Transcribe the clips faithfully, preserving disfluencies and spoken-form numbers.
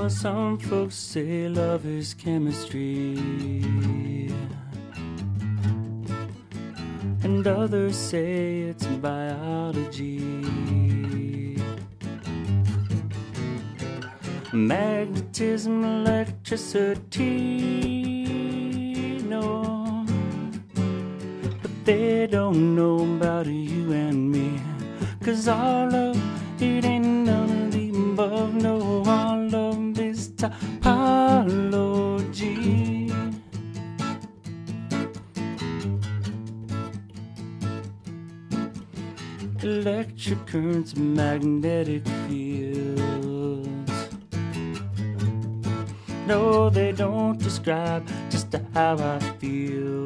Well, some folks say love is chemistry, and others say it's biology. Magnetism, electricity, no, but they don't know about you and me, 'cause our love, it ain't none of the above. No, our love is topology. Electric currents, magnetic fields, no, they don't describe just how I feel.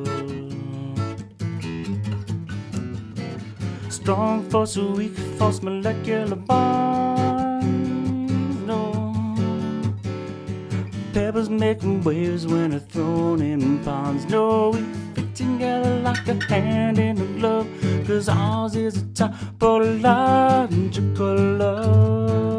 Strong force, weak force, molecular bonds, no. Pebbles making waves when they're thrown in ponds. No, we fit together like a hand in a glove, 'cause ours is a topological love.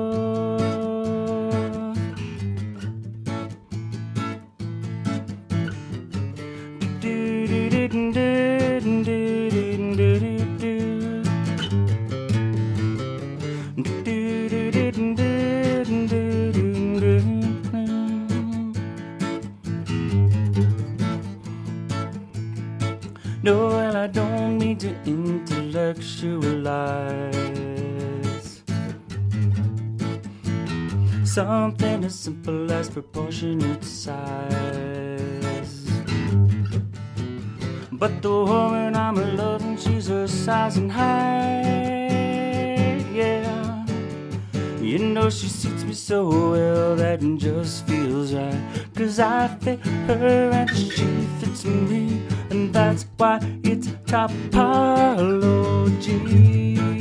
No, well, I don't mean to intellectualize something as simple as proportionate size. But the woman I'm loving, she's her size and height, yeah. You know she suits me so well that it just feels right, 'cause I fit her and she fits me, and that's why it's topology.